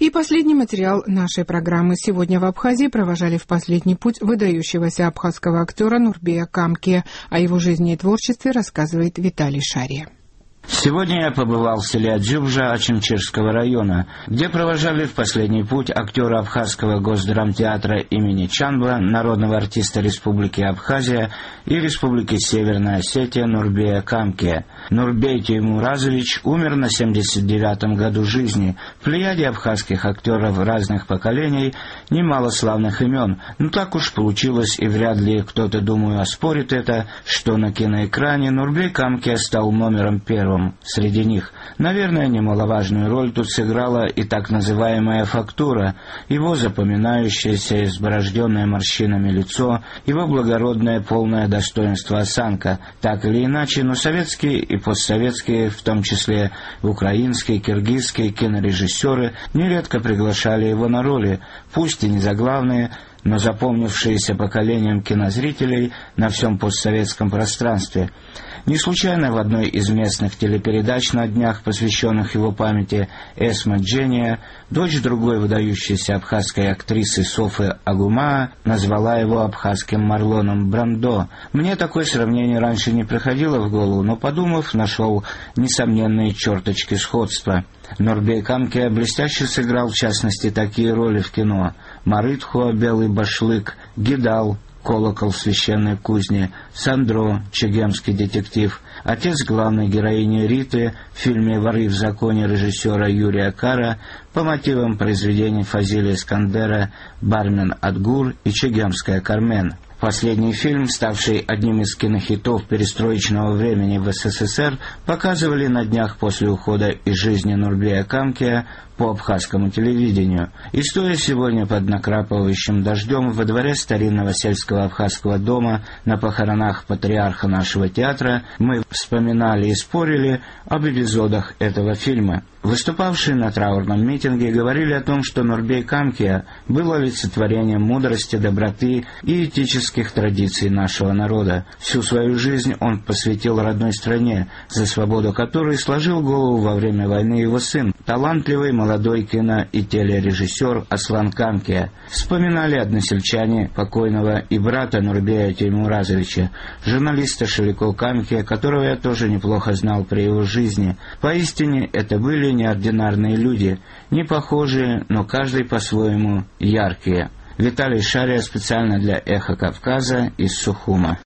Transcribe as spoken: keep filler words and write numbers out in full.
И последний материал нашей программы. Сегодня в Абхазии провожали в последний путь выдающегося абхазского актера Нурбея Камкия. О его жизни и творчестве рассказывает Виталий Шария. Сегодня я побывал в селе Аджубжа Ачимчирского района, где провожали в последний путь актера Абхазского госдрамтеатра имени Чанба, народного артиста Республики Абхазия и Республики Северная Осетия Нурбея Камкия. Нурбей Теймуразович умер на семьдесят девятом году жизни. В плеяде абхазских актеров разных поколений немало славных имен, но так уж получилось, и вряд ли кто-то, думаю, оспорит это, что на киноэкране Нурбей Камкия стал номером первым среди них. Наверное, немаловажную роль тут сыграла и так называемая фактура, его запоминающееся, изборожденное морщинами лицо, его благородное, полное достоинство осанка. Так или иначе, но советские и постсоветские, в том числе украинские, киргизские кинорежиссеры нередко приглашали его на роли, пусть и не заглавные, но запомнившиеся поколением кинозрителей на всем постсоветском пространстве. Не случайно в одной из местных телепередач на днях, посвященных его памяти, Эсма Джения, дочь другой выдающейся абхазской актрисы Софы Агумаа, назвала его абхазским Марлоном Брандо. Мне такое сравнение раньше не приходило в голову, но, подумав, нашел несомненные черточки сходства. Нурбей Камкия блестяще сыграл, в частности, такие роли в кино: Марытхуа, белый башлык, Гидал, колокол в священной кузне, Сандро, чегемский детектив, отец главной героини Риты в фильме «Воры в законе» режиссера Юрия Кара по мотивам произведений Фазиля Искандера «Бармен Адгур» и «Чегемская Кармен». Последний фильм, ставший одним из кинохитов перестроечного времени в СССР, показывали на днях после ухода из жизни Нурбея Камкия по абхазскому телевидению. И стоя сегодня под накрапывающим дождем во дворе старинного сельского абхазского дома на похоронах патриарха нашего театра, мы вспоминали и спорили об эпизодах этого фильма. Выступавшие на траурном митинге говорили о том, что Нурбей Камкия был олицетворением мудрости, доброты и этических традиций нашего народа. Всю свою жизнь он посвятил родной стране, за свободу которой сложил голову во время войны его сын, талантливый молодой кино- и телережиссер Аслан Камкия. Вспоминали односельчане покойного и брата Нурбея Теймуразовича, журналиста Шевико Камкия, которого я тоже неплохо знал при его жизни. Поистине, это были неординарные люди, не похожие, но каждый по-своему яркие. Виталий Шария специально для «Эхо Кавказа» из Сухума.